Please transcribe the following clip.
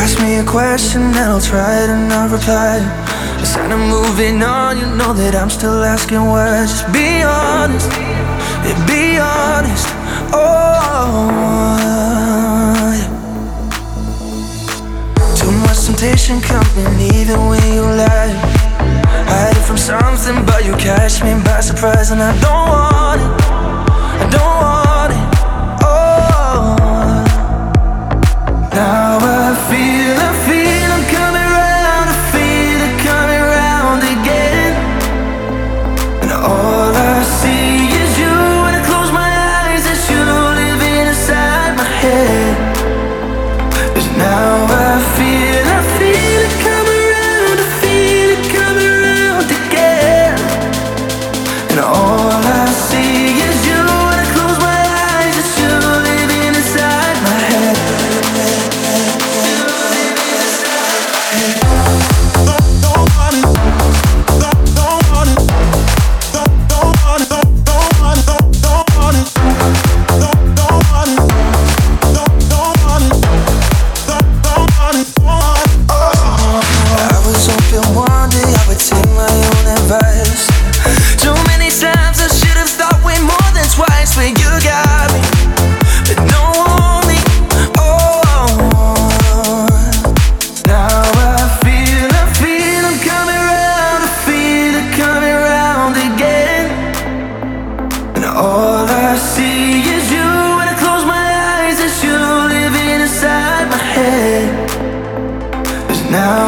ask me a question and I'll try to not reply. Instead of moving on, you know that I'm still asking why. Just be honest, yeah, be honest. Oh, yeah. Too much temptation coming even when you lie. Hide it from something but you catch me by surprise. And I don't want it, I don't want it. Oh, now I feel I'm coming round. I feel it coming round again. And all I see is you. When I close my eyes, it's you living inside my head. 'Cause now I feel it coming round. I feel it coming round again. And all I see is you. When I close my eyes, it's you living inside my head. All I see is you. When I close my eyes, it's you living inside my head. 'Cause now